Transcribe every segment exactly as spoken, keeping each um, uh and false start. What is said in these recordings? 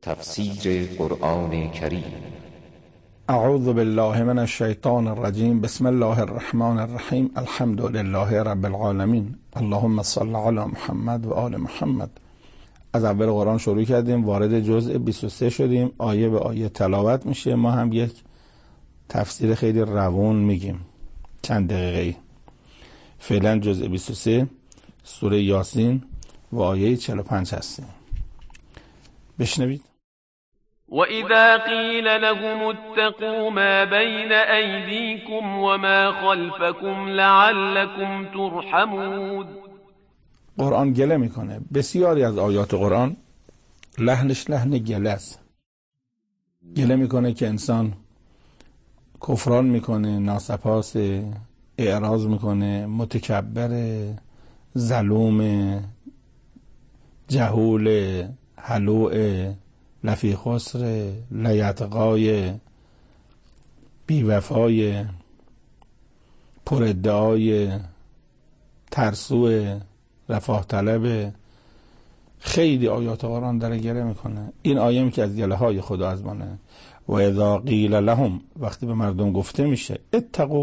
تفسیر قرآن کریم. اعوذ بالله من الشیطان الرجیم. بسم الله الرحمن الرحیم. الحمد لله رب العالمین. اللهم صل علی محمد و آل محمد. از اول قرآن شروع کردیم، وارد جزء بیست و سه شدیم، آیه به آیه تلاوت میشه. ما هم یک تفسیر خیلی روون میگیم، چند دقیقه‌ای. فعلا جزء بیست و سه سوره یاسین و آیه چهل و پنج هستیم. بشنوید. وَإِذَا قِيلَ لَهُمُ اتَّقُوا مَا بَيْنَ أَيْدِيكُمْ وَمَا خَلْفَكُمْ لَعَلَّكُمْ تُرْحَمُونَ. قرآن گله میکنه. بسیاری از آیات قرآن لحنش لحن گله است. گله میکنه که انسان کفران میکنه، ناسپاس، اعراض میکنه، متکبر، ظلوم، جهول، هلوع، لفی خسر، لیتقای، بیوفای، پر ادعای، ترسو، رفاه طلب. خیلی آیات قرآن داره گله میکنه. این آیه که از گله های خدا از منه. و اذا قیل لهم، وقتی به مردم گفته میشه اتقوا،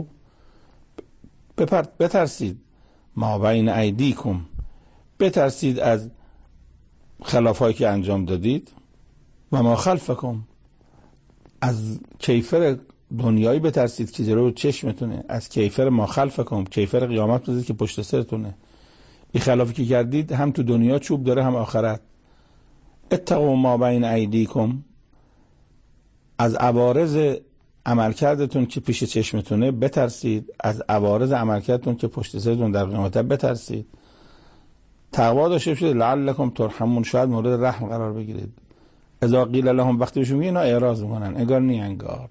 بترسید، ما بین ایدیکم، بترسید از خلافایی که انجام دادید، و ما خلفکم، از کیفر دنیایی بترسید که جلو چشمتونه، از کیفر ما خلفکم، کیفر قیامت بترسید که پشت سرتونه. این خلافی که کردید هم تو دنیا چوب داره هم آخرت. اتقوا ما بین ایدیکم، از عوارض عملکردتون که پیش چشمتونه بترسید، از عوارض عملکردتون که پشت سرتون در قیامت بترسید. تقوا داشته باشید لعلکم ترحمون، شاید مورد رحم قرار بگیرید. اذا قیل لهم، وقتی بهشون میگه اینا اعراض میکنن، انگار نی انگار،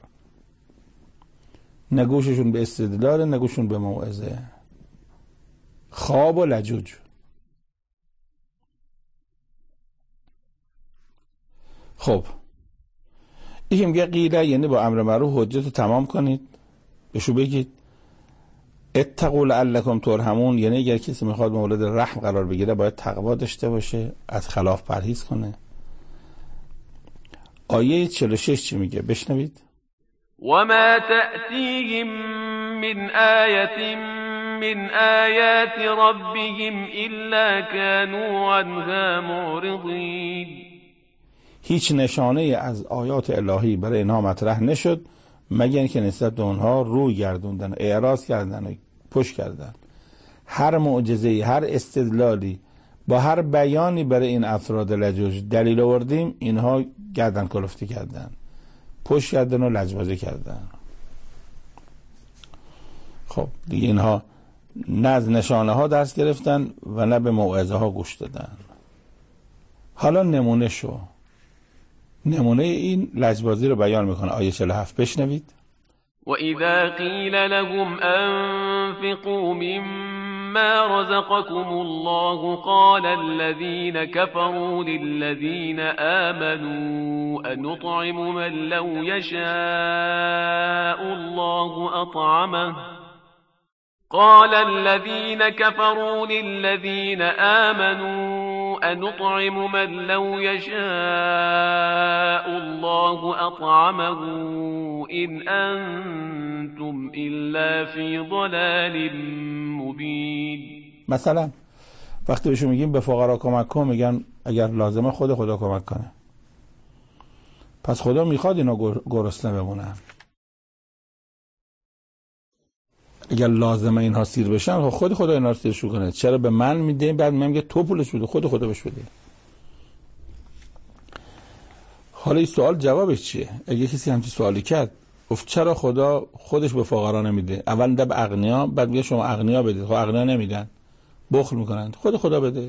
نگوششون به استدلال، نگوششون به موعظه، خواب و لجوج. خب این که میگه قیله یعنی با امر معروف حجت رو تمام کنید، بهشون بگید اتقوا لعلکم ترحمون، یعنی اگر کسی میخواد مورد رحم قرار بگیره باید تقوا داشته باشه، از خلاف پرهیز کنه. آیه چهل و شش چی میگه؟ بشنوید. وَمَا تَأْتِيهِمْ مِنْ آيَةٍ مِنْ آيَاتِ رَبِّهِمْ إِلَّا كَانُوا عَنْهَا مُعْرِضِينَ. هیچ نشانه از آیات الهی برای اینها مطرح نشد مگر اینکه نسبت به اونها روی گردوندن، اعراض کردن و پشت کردن. هر معجزه‌ای، هر استدلالی، با هر بیانی برای این افراد لجوج دلیل آوردیم، اینها گردن کلفتی کردن، پشت کردن و لجبازی کردن. خب دیگه اینها نه از نشانه ها درس گرفتن و نه به موعظه ها گوش دادن. حالا نمونه شو، نمونه این لجبازی رو بیان میکنه. آیه چهل و هفت بشنوید. وَإِذَا قِيلَ لَهُمْ أَنفِقُوا مِمَّا رَزَقَكُمُ اللَّهُ قَالَ الَّذِينَ كَفَرُوا لِلَّذِينَ آمَنُوا أَنُطْعِمُ مَن لَّوْ يَشَاءُ اللَّهُ أَطْعَمَهُ قال الذين كفروا للذين آمنوا أنطعم من لو يشاء الله أطعمه إن أنتم إلا في ضلال مبين. مثلا وقتی بهشون میگیم به فقرا کمک کن، میگن اگر لازمه خود خدا کمک کنه. پس خدا میخواد اینا گرسنه بمونن. اگر لازمه اینها سیر بشن، خود خدا اینا رو سیرشون کنه. چرا به من میده بعد من میگه تو پولش بده؟ خود خدا بهش بده. حالا این سوال جوابش چیه؟ اگه کسی همچین سوالی کرد، گفت چرا خدا خودش به فقرا نمیده؟ اول ده به اغنیا، بعد میگه شما اغنیا بدید. خب اغنیا نمیدن، بخل میکنن. خود خدا بده.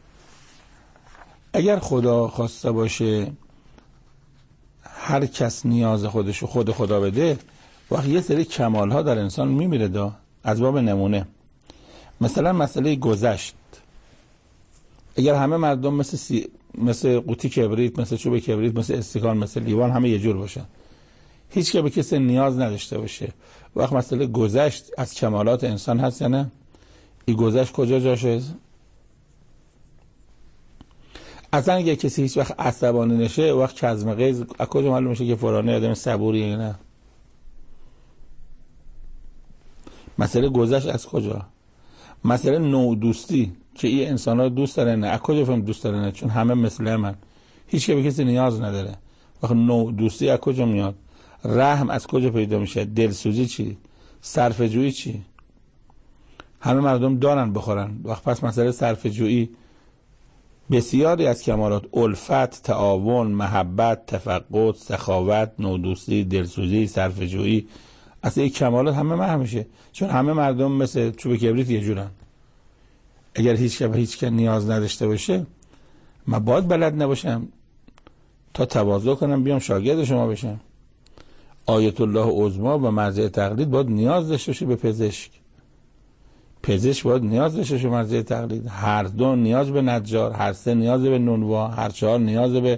اگر خدا خواسته باشه هر کس نیاز خودشو خود خدا بده، وقتی یه سری کمال ها در انسان میمیره. دا از باب نمونه، مثلا مسئله گذشت، اگر همه مردم مثل سی... مثل قوطی کبریت، مثل چوب کبریت، مثل استکان، مثل لیوان همه یه جور باشن، هیچ که به کسی نیاز نداشته باشه، وقت مسئله گذشت از کمالات انسان هست یا نه؟ این گذشت کجا جاشه؟ اصلا اگه کسی هیچ وقت عصبانی نشه، وقت کظم غیظ از کجا معلوم میشه که فلانی آدم صبوریه یا نه؟ مسئله گذشت از کجا؟ مسئله نوع دوستی که این انسان ها دوست داره نه، از کجا فهم دوست داره نه؟ چون همه مثل من، هیچ که به کسی نیاز نداره. وقت نوع دوستی از کجا میاد؟ رحم از کجا پیدا میشه؟ دلسوزی چی؟ صرفه جویی چی؟ همه مردم دارن بخورن. وقت پس مسئله صرفه جویی بسیاری از کمالات، الفت، تعاون، محبت، تفقد، سخاوت، نوع دوستی، دلسوزی، صرفه جویی، اصلا این کمالات همه محو میشه. چون همه مردم مثل چوب کبریت یه جورن. اگر هیچ که به هیچ که نیاز نداشته باشه، من باید بلد نباشم تا تواضع کنم بیام شاگرد شما بشم. آیت الله عظمی و مرجع تقلید باید نیاز داشته باشه به پزشک، پزشک باید نیاز داشته باشه به مرجع تقلید، هر دو نیاز به نجار، هر سه نیاز به نونوا، هر چهار نیاز به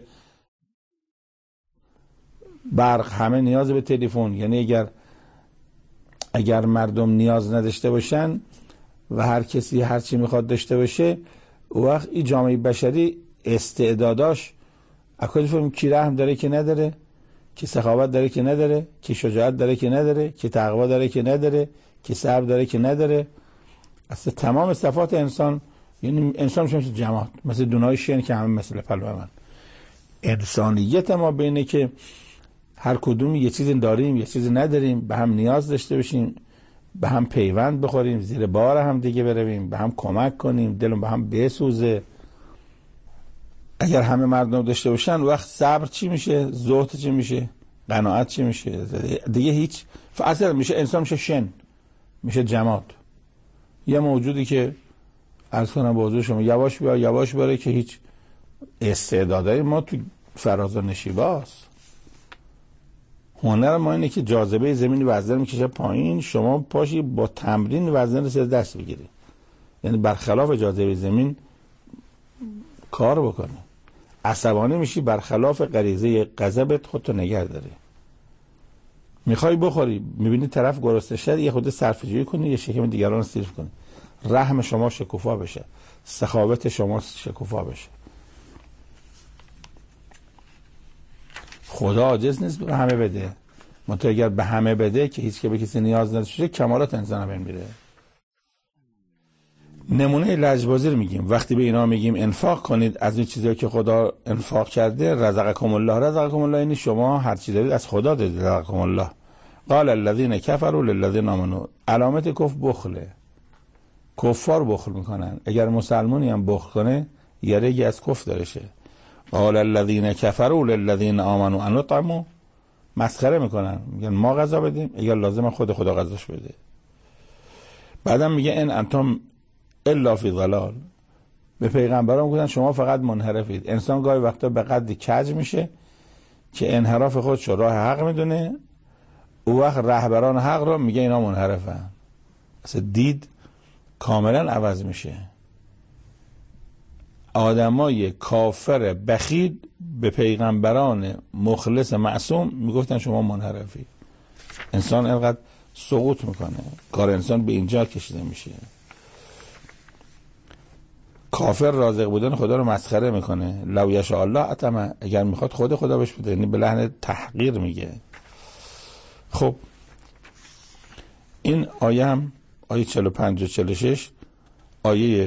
برق، همه نیاز به تلفن. یعنی اگر اگر مردم نیاز نداشته باشن و هر کسی هر چی میخواد داشته باشه، وقت این جامعه بشری استعداداش اکوز فهم کی رحم داره که نداره، کی سخاوت داره که نداره، کی شجاعت داره که نداره، کی تقوا داره که نداره، کی صبر داره که نداره. اصلا تمام صفات انسان، یعنی انسان میشه جماعت، مثل دونای شین که همه مثل پلو من. انسانیت ما بینه که هر کدوم یه چیزی داریم یه چیزی نداریم، به هم نیاز داشته باشیم، به هم پیوند بخوریم، زیر بار هم دیگه برویم، به هم کمک کنیم، دلم به هم بسوزه. اگر همه مردم داشته باشن، وقت صبر چی میشه؟ زهد چی میشه؟ قناعت چی میشه؟ دیگه هیچ اصلا میشه انسان، میشه شن، میشه جماد، یه موجودی که عرض کنم به حضور شما یواش بیا یواش بره که هیچ استعدادای ما تو فراز و نشیباست. هنر ما اینه که جاذبه زمین وزن میکشه پایین، شما پاشی با تمرین وزن رو دست بگیری، یعنی برخلاف جاذبه زمین کار بکنه. عصبانی میشی، برخلاف غریزه غضبت خودتو نگه داری. میخوای بخوری، میبینی طرف گرسنه شد، یه خود صرفه‌جویی کنی، یه شکم دیگران رو سیرف کنی، رحم شما شکوفا بشه، سخاوت شما شکوفا بشه. خدا عاجز نیست به همه بده، منتها اگر به همه بده که هیچ که به کسی نیاز نداشته، کمالات انسان بین میره. نمونه لجبازی رو میگیم، وقتی به اینا میگیم انفاق کنید از این چیزایی که خدا انفاق کرده، رزقکم الله، رزقکم الله یعنی شما هر چی دارید از خدا دارید، رزقکم الله. قال الذين كفروا للذين آمنوا، علامت کفر بخله، کفار بخل میکنن. اگر مسلمانی هم بخل کنه یه رگی از کفر دارشه. قال الذين كفروا للذين آمنوا ان يطعموا، مسخره میکنن، میگن ما غذا بدیم، اگر لازم خود خدا غذاش بده. بعدم میگه ان انتم الا فی ضلال، به پیغمبران گفتن شما فقط منحرفید. انسان گاهی وقتا به قدری کج میشه که انحراف خودش راه حق میدونه، او وقت رهبران حق رو میگه اینا منحرفن. اصلا دید کاملا عوض میشه. آدمای کافر بخیل به پیغمبران مخلص معصوم میگفتن شما منحرفی. انسان اینقدر سقوط میکنه، کار انسان به اینجا کشیده میشه. کافر رازق بودن خدا رو مسخره میکنه. لو یشاء الله اتم، اگر میخواد خود خدا بهش بده، یعنی به لحن تحقیر میگه. خب این آیه هم آیه چهل و پنج و چهل و شش، آیه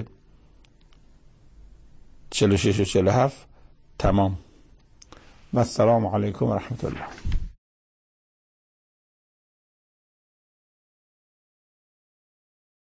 چهل و شش و چهل و هفت تمام. و السلام علیکم و رحمت الله.